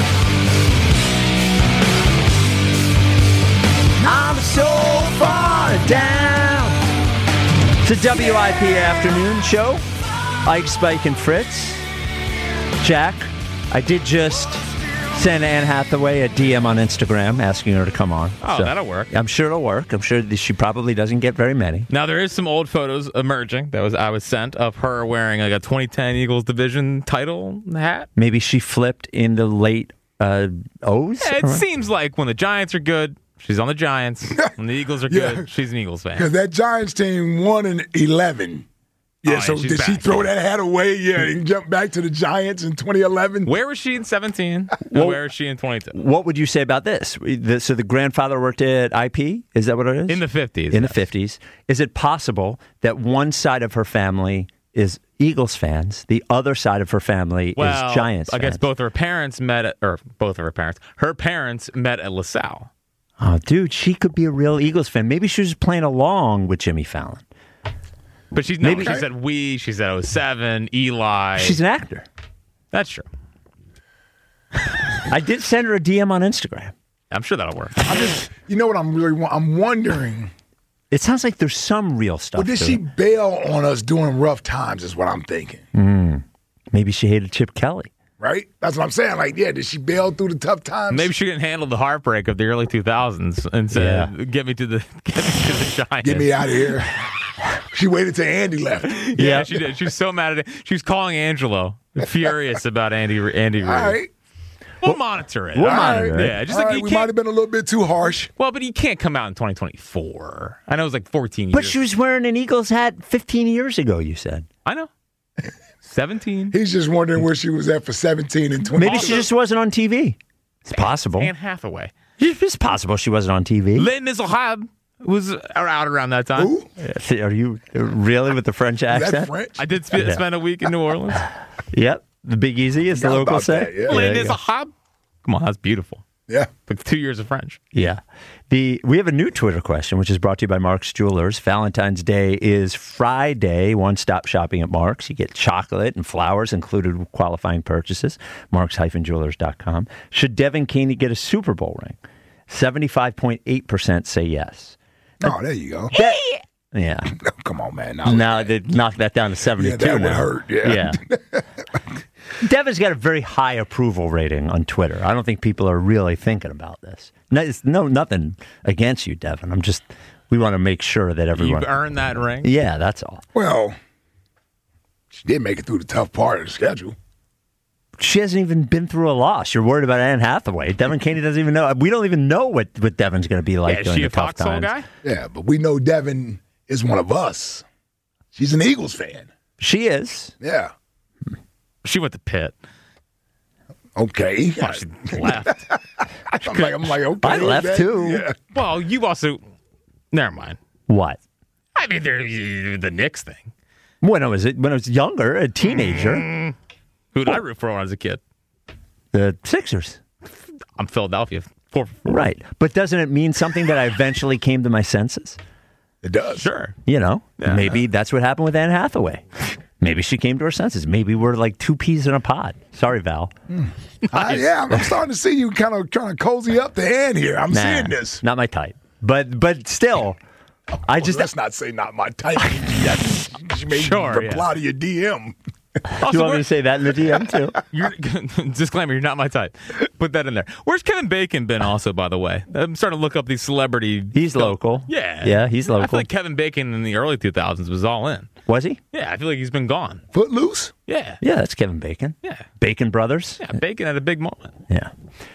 I'm so far down. It's a WIP afternoon show. Ike, Spike, and Fritz. Jack, I did just send Anne Hathaway a DM on Instagram asking her to come on. Oh, that'll work. I'm sure it'll work. I'm sure she probably doesn't get very many. Now, there is some old photos emerging I was sent of her wearing like a 2010 Eagles division title hat. Maybe she flipped in the late O's? Yeah, it seems like when the Giants are good, she's on the Giants. When the Eagles are good, she's an Eagles fan. Because that Giants team won in 11. Yeah, so did she throw that hat away? Yeah, and jump back to the Giants in 2011? Where was she in 17? And where is she in 22? What would you say about this? So the grandfather worked at IP? Is that what it is? In the 50s. In the 50s. Is it possible that one side of her family is Eagles fans, the other side of her family is Giants fans? I guess both her parents met at LaSalle. Oh, dude, she could be a real Eagles fan. Maybe she was playing along with Jimmy Fallon. But she said she said 07, Eli. She's an actor. That's true. I did send her a DM on Instagram. I'm sure that'll work. You know what I'm wondering? It sounds like there's some real stuff. Well, did she bail on us during rough times is what I'm thinking. Maybe she hated Chip Kelly. Right? That's what I'm saying. Like, yeah, did she bail through the tough times? Maybe she didn't handle the heartbreak of the early 2000s and said, get me to the Giants. Get me out of here. She waited till Andy left. Yeah, she did. She was so mad at it. She was calling Angelo, furious about Andy Reid. All right. We'll monitor it. We'll monitor it. Yeah, just All like right, you we can't. might have been a little bit too harsh. Well, but he can't come out in 2024. I know it was like 14 years. But she was wearing an Eagles hat 15 years ago, you said. I know. 17. He's just wondering where she was at for 17 and 20. Maybe she just wasn't on TV. It's possible. Anne Hathaway. It's possible she wasn't on TV. Les Miserables was out around that time. Who? Are you really with the French accent? French? I did spend a week in New Orleans. Yep. The Big Easy is the local say. that, yeah. Les Miserables. Come on, that's beautiful. Yeah. Like 2 years of French. Yeah. We have a new Twitter question, which is brought to you by Mark's Jewelers. Valentine's Day is Friday. One-stop shopping at Mark's. You get chocolate and flowers included with qualifying purchases. Marks-Jewelers.com. Should Devin Caney get a Super Bowl ring? 75.8% say yes. Oh, there you go. Yeah. Come on, man. Now they knocked that down to 72 that would now. hurt, yeah. Devin's got a very high approval rating on Twitter. I don't think people are really thinking about this. Nothing against you, Devin. We want to make sure that everyone... You've earned that ring? Yeah, that's all. Well, she did make it through the tough part of the schedule. She hasn't even been through a loss. You're worried about Anne Hathaway. Devin Caney doesn't even know. We don't even know what Devin's going to be like during the tough times. Guy? Yeah, but we know Devin is one of us. She's an Eagles fan. She is. Yeah. She went to Pitt. Okay. Well, she left. I'm like, okay. I left too. Yeah. Well, you also... Never mind. What? I mean, the Knicks thing. When I was younger, a teenager. Who did I root for when I was a kid? The Sixers. I'm Philadelphia. 4 for 4. Right. But doesn't it mean something that I eventually came to my senses? It does. Sure. You know, maybe that's what happened with Anne Hathaway. Maybe she came to her senses. Maybe we're like two peas in a pod. Sorry, Val. Yeah, I'm starting to see you kind of trying to cozy up the Ann here. I'm seeing this. Not my type. But still, let's not say not my type. She may reply to your DM. You want me to say that in the DM too? Disclaimer, you're not my type. Put that in there. Where's Kevin Bacon been also, by the way? I'm starting to look up these celebrity... He's local. Yeah. Yeah, he's local. I feel like Kevin Bacon in the early 2000s was all in. Was he? Yeah, I feel like he's been gone. Footloose? Yeah. Yeah, that's Kevin Bacon. Yeah. Bacon Brothers? Yeah, Bacon had a big moment. Yeah.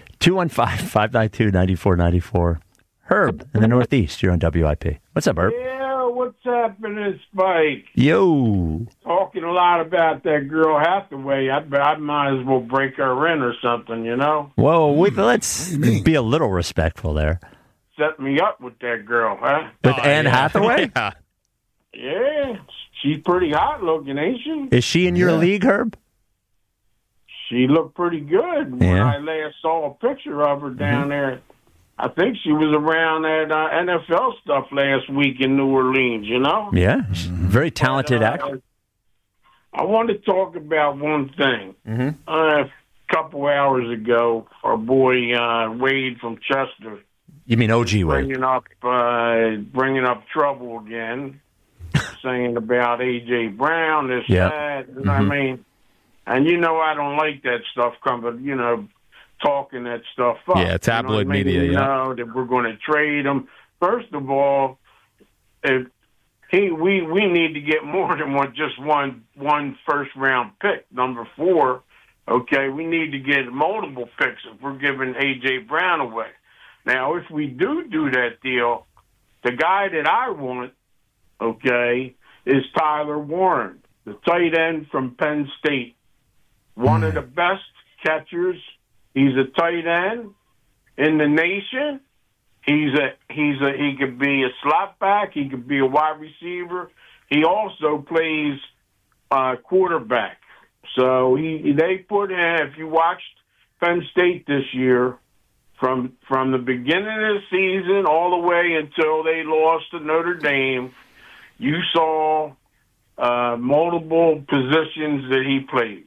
215-592-9494. Herb in the Northeast. You're on WIP. What's up, Herb? Yeah, what's happening, Spike? Yo. Talking a lot about that girl Hathaway. I might as well break her in or something, you know? Whoa, let's be a little respectful there. Set me up with that girl, huh? With Anne Hathaway? Yeah, she's pretty hot looking, ain't she? Is she in your league, Herb? She looked pretty good when I last saw a picture of her down there. I think she was around that NFL stuff last week in New Orleans, you know? Yeah, very talented actor. I want to talk about one thing. A couple hours ago, our boy Wade from Chester. You mean OG Wade? Bringing up trouble again, saying about A.J. Brown, this, that. And I mean, and you know I don't like that stuff coming, talking that stuff up. Yeah, tabloid media, You know, that we're going to trade him. First of all, we need to get more than just one first-round pick, number 4. Okay, we need to get multiple picks if we're giving A.J. Brown away. Now, if we do that deal, the guy that I want, okay, is Tyler Warren, the tight end from Penn State. One of the best catchers. He's a tight end in the nation. He could be a slot back. He could be a wide receiver. He also plays quarterback. So they put in. If you watched Penn State this year, from the beginning of the season all the way until they lost to Notre Dame, you saw multiple positions that he plays.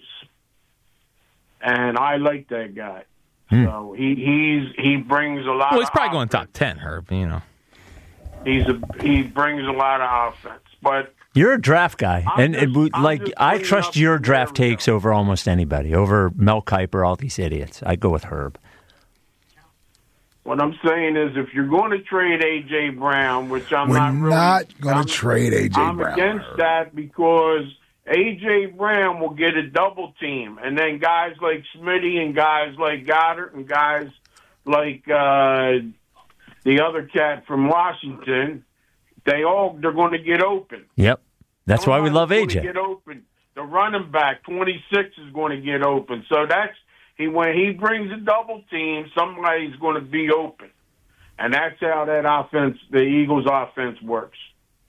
And I like that guy. So he brings a lot. Well, he's probably going top 10, Herb. You know, he brings a lot of offense. But you're a draft guy, I trust your draft takes over almost anybody, over Mel Kiper, all these idiots. I go with Herb. What I'm saying is, if you're going to trade A.J. Brown, which I'm We're not really, not going to trade A.J. Brown. I'm against that because A.J. Brown will get a double team, and then guys like Smitty and guys like Goddard and guys like the other cat from Washington, they're going to get open. Yep. That's why we love Somebody's AJ. gonna get open. The running back, 26, is going to get open. So when he brings a double team, somebody's going to be open. And that's how that offense, the Eagles' offense works.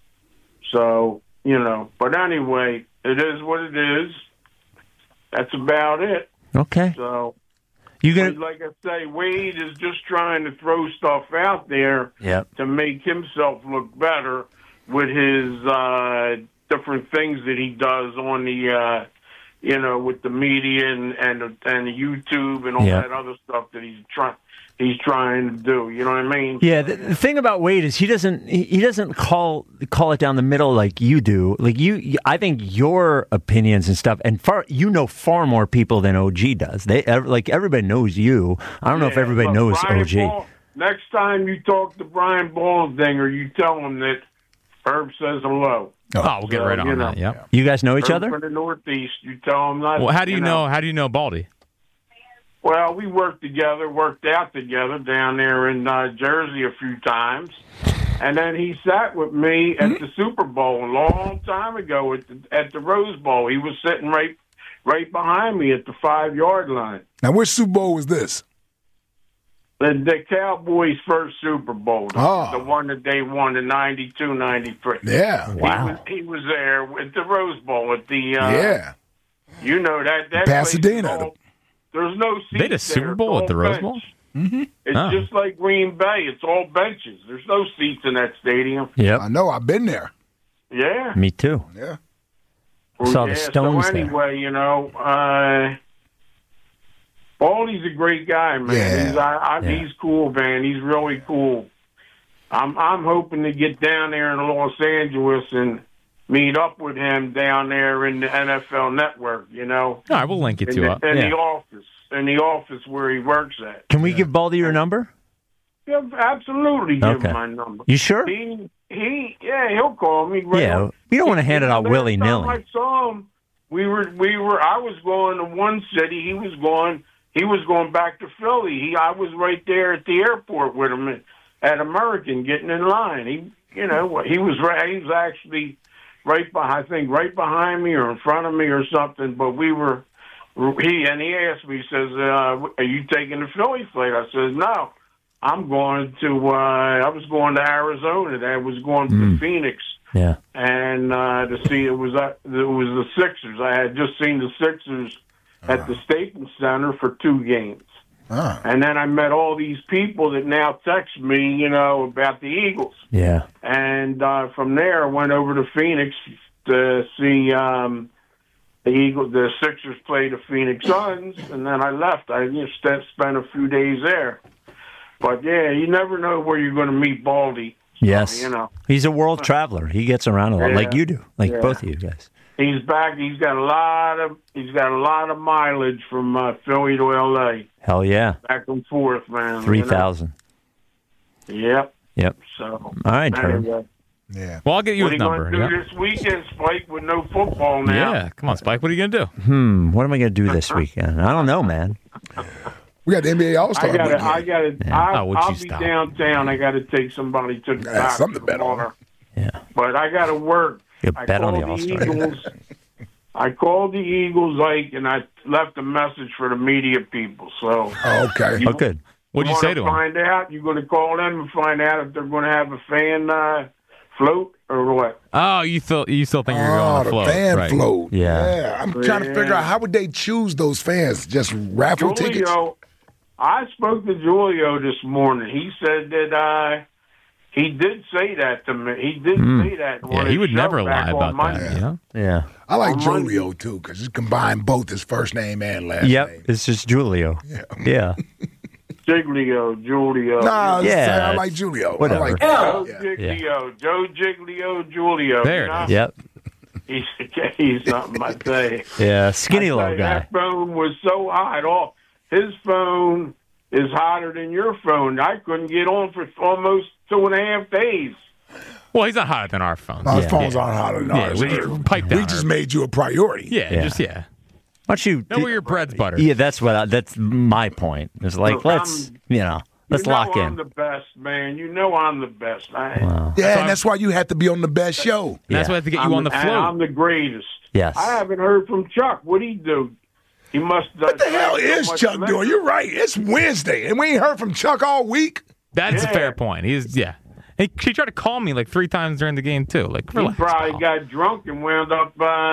So, but anyway, it is what it is. That's about it. Okay. So, but like I say, Wade is just trying to throw stuff out there to make himself look better with his different things that he does on the, with the media and the YouTube and all that other stuff that he's trying to do. You know what I mean? Yeah, the thing about Wade is he doesn't call it down the middle like you do. Like I think your opinions and stuff, and far more people than OG does. Everybody knows you. I don't know if everybody knows Brian OG. Ball, next time you talk to Brian Baldinger, you tell him that Herb says hello. Oh, we'll get right on that. Yeah. You guys know each Herb other? from the Northeast. You tell him that. Well, how do you know? How do you know Baldy? Well, we worked out together down there in Jersey a few times. And then he sat with me at the Super Bowl a long time ago at the Rose Bowl. He was sitting right behind me at the 5-yard line. Now, which Super Bowl was this? The Cowboys' first Super Bowl, the one that they won in 92, 93. Yeah. Wow. He was there at the Rose Bowl at the You know that Pasadena. There's no seats. They had a Super Bowl at the Rose Bowl? Mm-hmm. It's just like Green Bay. It's all benches. There's no seats in that stadium. Yeah, I know. I've been there. Yeah. Me too. Yeah. Saw the Stones so anyway, Baldy's a great guy, man. Yeah. He's cool, man. He's really cool. I'm hoping to get down there in Los Angeles and meet up with him down there in the NFL Network. All right, we'll link you two up. In the office where he works at. Can we give Baldy your number? Yeah, absolutely. Give him my number. You sure? He'll call me. Yeah, we don't want to hand it out willy nilly. I saw him. I was going to one city. He was going back to Philly. I was right there at the airport with him at American, getting in line. He was actually right behind me or in front of me or something. But he asked me. He says, "Are you taking the Philly flight?" I says, "No, I'm going to. I was going to Arizona. I was going to Phoenix." Yeah, and to see it was the Sixers. I had just seen the Sixers at the Staples Center for 2 games. And then I met all these people that now text me, about the Eagles. Yeah. And from there, I went over to Phoenix to see the Sixers play the Phoenix Suns, and then I left. I spent a few days there. But, yeah, you never know where you're going to meet Baldy. Yes. He's a world traveler. He gets around a lot, like you do, both of you guys. He's back. He's got a lot of mileage from Philly to L.A. Hell yeah. Back and forth, man. 3,000. Yep. So. All right, Herb. Yeah. Well, I'll get you what his number. number. What are you going to do this weekend, Spike, with no football now? Yeah, come on, Spike. What are you going to do? What am I going to do this weekend? I don't know, man. We got the NBA All-Star. I'll be downtown. I got to take somebody to the doctor. Yeah. But I got to work. You bet on the All-Star. I called the Eagles, and I left a message for the media people. So, okay. Good. What'd you say to them? Find out. You're going to call them and find out if they're going to have a fan float or what? Oh, you still think you're going to float? The fan right. float. Yeah. I'm trying to figure out how would they choose those fans? Just raffle tickets? I spoke to Julio this morning. He said that he did say that to me. He did say that. Yeah, he would never lie about that. Yeah. I like Julio, too, because he combined both his first name and last name. Yep, it's just Julio. Yeah. Julio. Nah, I like Julio. Whatever. I like Joe Giglio, Julio. There it is. Yep. He's something, I say. Yeah, skinny little guy. That phone was so hot. His phone is hotter than your phone. I couldn't get on for almost 2.5 days. Well, he's not hotter than our phones. Our phones aren't hotter than ours. We just made you a priority. Yeah. Why don't you know where your bread's buttered? Yeah, that's my point. It's like, Look, let's lock in. I'm the best, man. You know I'm the best. Wow. Yeah, and that's why you have to be on the best show. That's why I have to get you on the float. I'm the greatest. Yes. I haven't heard from Chuck. What'd he do? He must. What the hell is Chuck doing? You're right. It's Wednesday, and we ain't heard from Chuck all week. That's a fair point. He tried to call me like 3 times during the game too. Like, he probably got drunk and wound up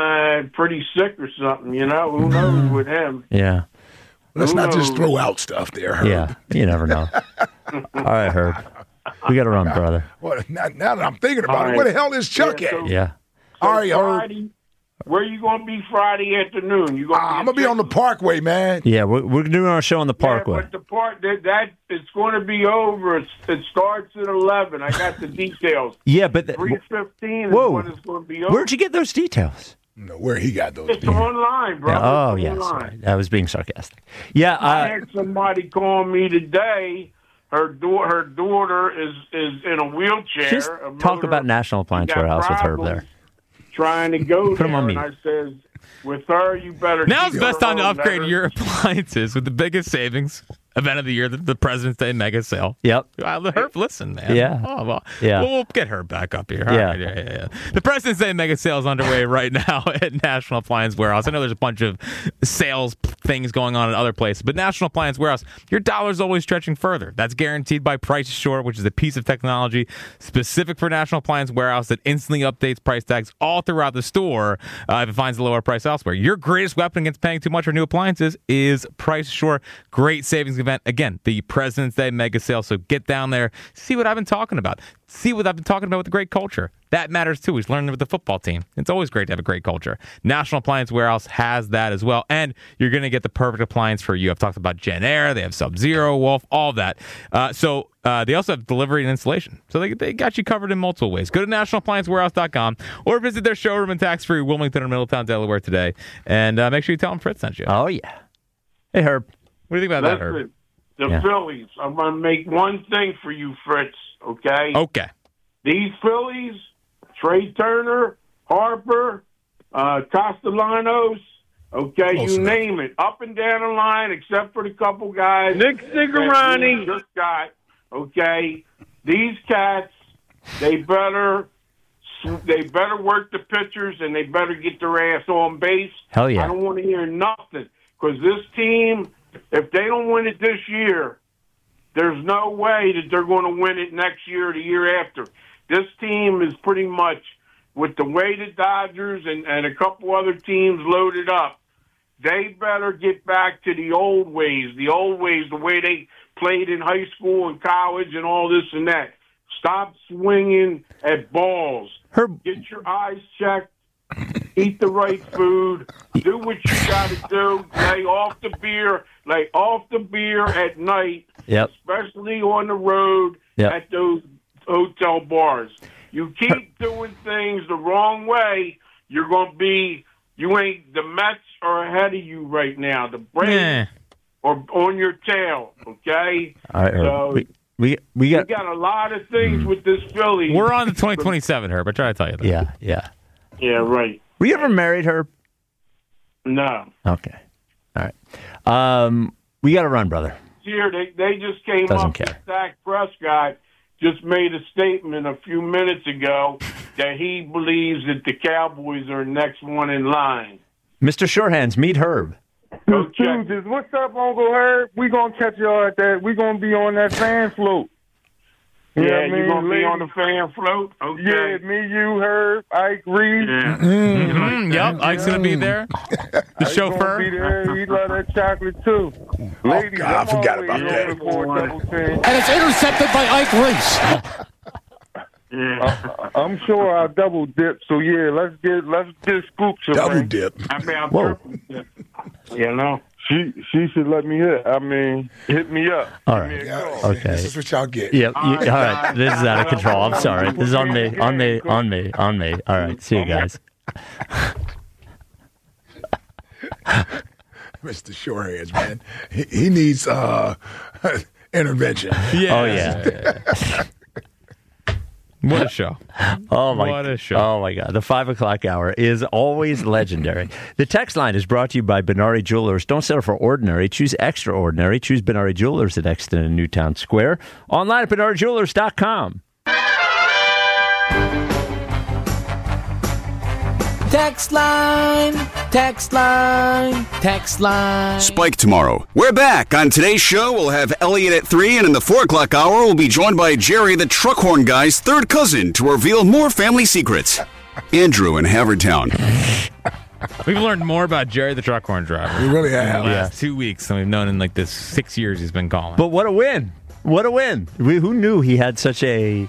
pretty sick or something. You know, who knows with him? Yeah. Let's not just throw out stuff there, Herb. Yeah, you never know. All right, Herb. We got to run, brother. Well, now that I'm thinking about it, where the hell is Chuck at? Yeah. So All right, Herb. Friday, where you going to be Friday afternoon? I'm going to be on the Parkway, man. Yeah, we're doing our show on the Parkway. But the part that it's going to be over. It starts at 11. I got the details. Yeah, but 3:15 is whoa. when it's going to be over. Where'd you get those details? No, where he got those? It's online, bro. Yeah, It's yes. online. Right. I was being sarcastic. Yeah, I had somebody call me today. Her daughter is in a wheelchair. just talk about National Appliance Warehouse with Herb there. Trying to go Put there, him on and mute. I says, with her, you better. Now's keep the best her time to home. upgrade Let her- your appliances with the biggest savings event of the year, the President's Day mega sale. Yep. Herb, listen, man. Yeah. Oh, well, Yeah. We'll get her back up here. All Yeah. right, yeah. The President's Day mega sale is underway right now at National Appliance Warehouse. I know there's a bunch of sales things going on in other places, but National Appliance Warehouse, your dollar's always stretching further. That's guaranteed by Price Short, which is a piece of technology specific for National Appliance Warehouse that instantly updates price tags all throughout the store if it finds a lower price elsewhere. Your greatest weapon against paying too much for new appliances is Price Short. Great savings event. Again, the President's Day mega sale. So get down there, see what I've been talking about. See what I've been talking about with the great culture. That matters too. He's learning with the football team. It's always great to have a great culture. National Appliance Warehouse has that as well. And you're going to get the perfect appliance for you. I've talked about Gen Air. They have Sub-Zero, Wolf, all of that. So they also have delivery and installation. So they got you covered in multiple ways. Go to nationalappliancewarehouse.com or visit their showroom in tax-free Wilmington or Middletown, Delaware today. And make sure you tell them Fritz sent you. Oh, yeah. Hey, Herb. What do you think about that, Herb? The Phillies. I'm going to make one thing for you, Fritz, okay? Okay. These Phillies, Trey Turner, Harper, Castellanos, okay, you name it. Up and down the line, except for the couple guys. Nick Cigarani. Just got, okay? These cats, they better work the pitchers and they better get their ass on base. Hell yeah. I don't want to hear nothing because this team, if they don't win it this year, there's no way that they're going to win it next year or the year after. This team is pretty much, with the way the Dodgers and a couple other teams loaded up, they better get back to the old ways, the way they played in high school and college and all this and that. Stop swinging at balls. Get your eyes checked. Eat the right food. Do what you got to do. Lay off the beer at night, especially on the road at those hotel bars. You keep doing things the wrong way, you're going to be, the Mets are ahead of you right now. The Braves are on your tail, okay? All right, so we got a lot of things with this Philly. We're on the 2027, Herb. I try to tell you that. Yeah. Yeah, right. Were you ever married, Herb? No. Okay. All right. We got to run, brother. Here, they just came Doesn't up care. with Dak Prescott. Just made a statement a few minutes ago that he believes that the Cowboys are the next one in line. Mr. Shorthands, meet Herb. Tuesdays. What's up, Uncle Herb? We gonna catch y'all at that. We gonna be on that fan float. Yeah, you gonna be on the fan float? Okay. Yeah, me, you, Herb, Ike Reed. Yeah. Yep, Ike's gonna be there. The chauffeur. Be there. He love that chocolate too. Ladies, God, I forgot about that. And it's intercepted by Ike Reese. I'm sure I'll double dip. So yeah, let's get scoops. Double dip. I mean, I'm Whoa. triple dip. You know. She should let me hit me up. All right. Okay. This is what y'all get. Yep. All right. This is out of control. I'm sorry. This is on me. All right. See you guys. Mr. Shoreheads, man. He needs intervention. Yeah. Oh, yeah. What a show. What a show. Oh, my God. The 5 o'clock hour is always legendary. The text line is brought to you by Benari Jewelers. Don't settle for ordinary. Choose extraordinary. Choose Benari Jewelers at Exton and Newtown Square. Online at BenariJewelers.com. Text line, text line, text line. Spike tomorrow. We're back. On today's show, we'll have Elliot at 3, and in the 4 o'clock hour, we'll be joined by Jerry, the Truckhorn guy's third cousin, to reveal more family secrets. Andrew in Havertown. We've learned more about Jerry, the Truckhorn driver. We really have. In the last 2 weeks, and we've known in like this 6 years he's been calling. But what a win. What a win. Who knew he had such a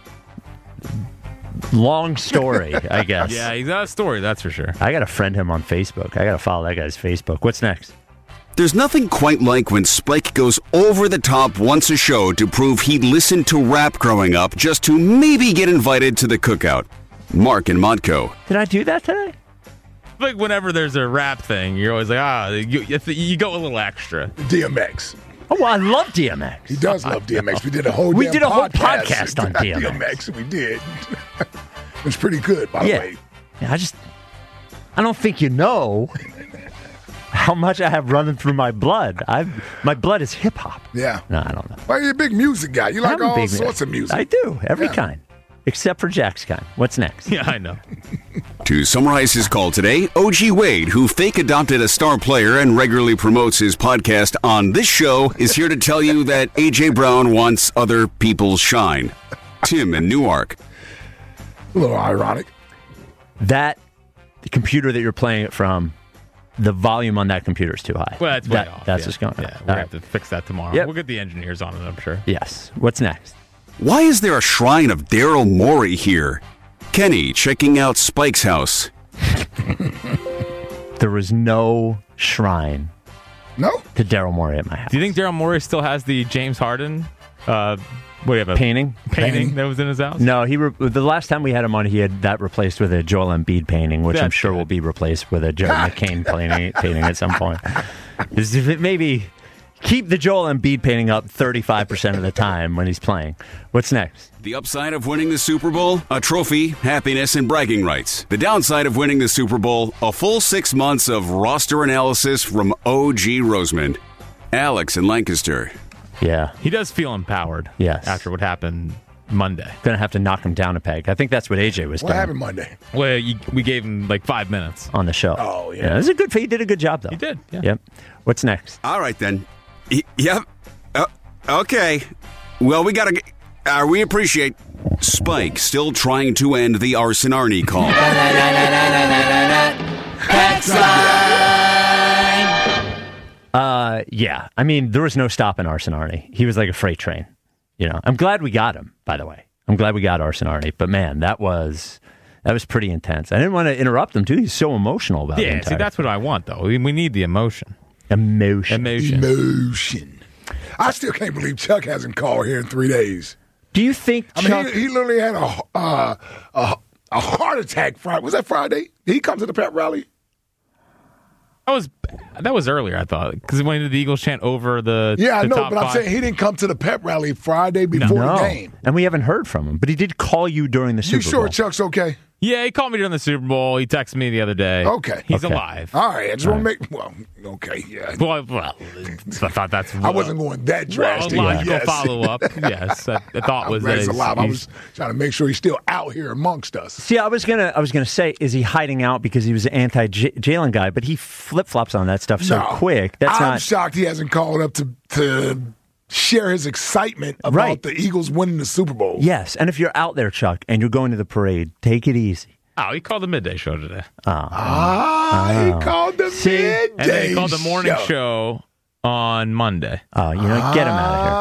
long story, I guess. Yeah, he's got a story, that's for sure. I got to friend him on Facebook. I got to follow that guy's Facebook. What's next? There's nothing quite like when Spike goes over the top once a show to prove he listened to rap growing up just to maybe get invited to the cookout. Mark and Modco. Did I do that today? Like whenever there's a rap thing, you're always like, you go a little extra. DMX. Oh, well, I love DMX. He does love DMX. We did a whole whole podcast on DMX. We did. It was pretty good, by the way. Yeah, I don't think you know how much I have running through my blood. My blood is hip hop. Yeah. No, I don't know. Well, you're a big music guy. You like all sorts of music. I do. Every kind. Except for Jack's kind. What's next? Yeah, I know. To summarize his call today, OG Wade, who fake adopted a star player and regularly promotes his podcast on this show, is here to tell you that AJ Brown wants other people's shine. Tim in Newark. A little ironic. The computer that you're playing it from, the volume on that computer is too high. Well, that's way off. That's what's going on. Yeah, we'll have to fix that tomorrow. Yep. We'll get the engineers on it, I'm sure. Yes. What's next? Why is there a shrine of Daryl Morey here? Kenny checking out Spike's house. There was no shrine. No? To Daryl Morey at my house. Do you think Daryl Morey still has the James Harden what do you have, a painting that was in his house? No, the last time we had him on, he had that replaced with a Joel Embiid painting, which I'm sure will be replaced with a Joe McCain painting at some point. Maybe keep the Joel Embiid painting up 35% of the time when he's playing. What's next? The upside of winning the Super Bowl? A trophy, happiness, and bragging rights. The downside of winning the Super Bowl? A full 6 months of roster analysis from OG Rosemond. Alex in Lancaster. Yeah. He does feel empowered. Yes. After what happened Monday. Going to have to knock him down a peg. I think that's what AJ was doing. What happened Monday? Well, we gave him like 5 minutes. On the show. Oh, yeah. It was he did a good job, though. He did, yeah. Yep. What's next? All right, then. Yep. Okay. Well, we appreciate Spike still trying to end the Arson Arnie call. Yeah. I mean, there was no stopping Arson Arnie. He was like a freight train. You know, I'm glad we got him, by the way. I'm glad we got Arson Arnie. But man, that was pretty intense. I didn't want to interrupt him, too. He's so emotional about it. Yeah, see, that's what I want, though. We need the emotion. Emotion. I still can't believe Chuck hasn't called here in 3 days. Do you think Chuck... he literally had a heart attack Friday. Was that Friday? Did he come to the pep rally? That was earlier, I thought, because when he did the Eagles chant over the I know, top but I'm five. saying he didn't come to the pep rally Friday before the game. And we haven't heard from him, but he did call you during the Super Bowl. You sure Chuck's okay? Yeah, he called me during the Super Bowl. He texted me the other day. Okay. He's alive. All right. I just want to make... Well, okay, yeah. Well, I thought that's... I wasn't going that drastic. Logical follow-up, yes. I thought was that he's alive. I was trying to make sure he's still out here amongst us. See, I was gonna say, is he hiding out because he was an anti-Jalen guy? But he flip-flops on that stuff so quick. I'm shocked he hasn't called up to share his excitement about the Eagles winning the Super Bowl. Yes, and if you're out there, Chuck, and you're going to the parade, take it easy. Oh, he called the midday show today. He called the midday show. And then he called the morning show on Monday. Oh, get him out of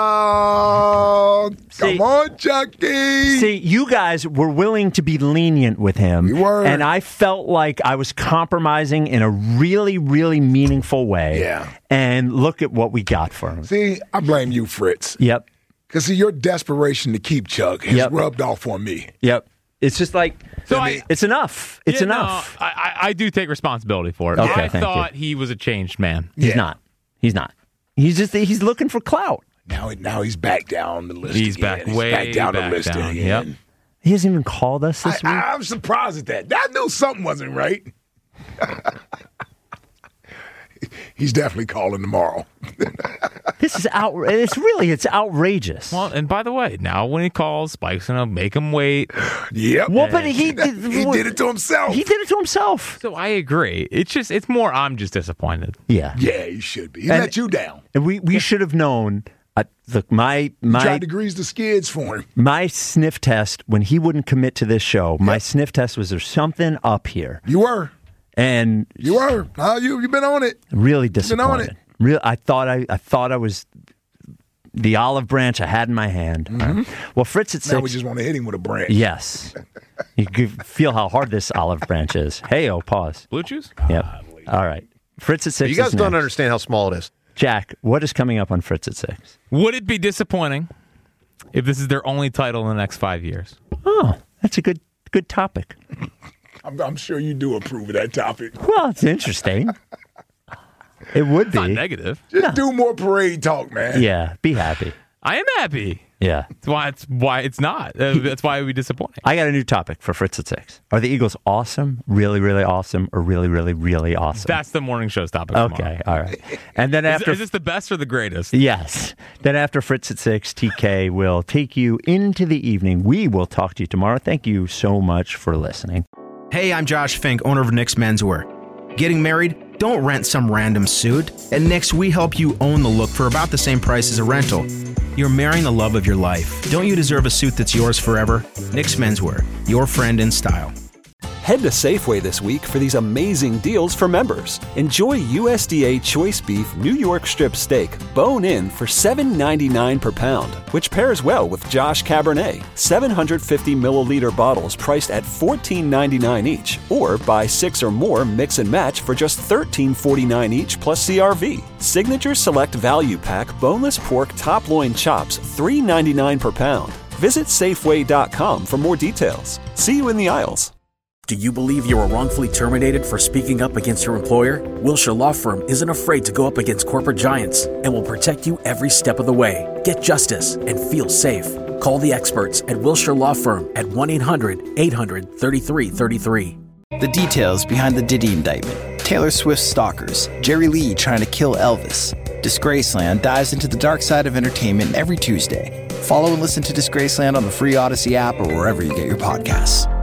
here. Come on, Chucky. See, you guys were willing to be lenient with him. You were. And I felt like I was compromising in a really, really meaningful way. Yeah. And look at what we got for him. See, I blame you, Fritz. Yep. Because, your desperation to keep Chuck has rubbed off on me. Yep. It's just like, it's enough. It's enough. No, I do take responsibility for it. Okay, I thought he was a changed man. He's not. He's not. He's looking for clout. Now he's back down the list. He's again. back way back down back the list down. again. Yep. He hasn't even called us this week. I'm surprised at that. I knew something wasn't right. He's definitely calling tomorrow. This is it's outrageous. Well, and by the way, now when he calls, Spike's gonna make him wait. Yep. Well, but he did it to himself. He did it to himself. So I agree. It's more. I'm just disappointed. Yeah. Yeah, he should be. He let you down. And we should have known. Look, my tried to grease the skids for him. My sniff test when he wouldn't commit to this show. My sniff test was there's something up here. You were. And you were. You've been on it. Really disappointed. Been on it. I thought I was the olive branch I had in my hand. Mm-hmm. Well, Fritz at 6. Now we just want to hit him with a branch. Yes. You can feel how hard this olive branch is. Hey, pause. Blue Chews? Yep. All right. Fritz at 6. You guys don't understand how small it is. Jack, what is coming up on Fritz at 6? Would it be disappointing if this is their only title in the next 5 years? Oh, that's a good topic. I'm sure you do approve of that topic. Well, it's interesting. It would be. Not negative. Just do more parade talk, man. Yeah, be happy. I am happy. Yeah. That's why it's not. That's why it would be disappointing. I got a new topic for Fritz at 6. Are the Eagles awesome, really, really awesome, or really, really, really awesome? That's the morning show's topic. Okay, all right. And then after... Is this the best or the greatest? Yes. Then after Fritz at 6, TK will take you into the evening. We will talk to you tomorrow. Thank you so much for listening. Hey, I'm Josh Fink, owner of Nick's Menswear. Getting married? Don't rent some random suit. At Nick's, we help you own the look for about the same price as a rental. You're marrying the love of your life. Don't you deserve a suit that's yours forever? Nick's Menswear, your friend in style. Head to Safeway this week for these amazing deals for members. Enjoy USDA Choice Beef New York Strip Steak, bone-in for $7.99 per pound, which pairs well with Josh Cabernet. 750 milliliter bottles priced at $14.99 each, or buy 6 or more mix and match for just $13.49 each plus CRV. Signature Select Value Pack boneless pork top loin chops, $3.99 per pound. Visit Safeway.com for more details. See you in the aisles. Do you believe you were wrongfully terminated for speaking up against your employer? Wilshire Law Firm isn't afraid to go up against corporate giants and will protect you every step of the way. Get justice and feel safe. Call the experts at Wilshire Law Firm at 1-800-800-3333. The details behind the Diddy indictment. Taylor Swift stalkers. Jerry Lee trying to kill Elvis. Disgraceland dives into the dark side of entertainment every Tuesday. Follow and listen to Disgraceland on the free Odyssey app or wherever you get your podcasts.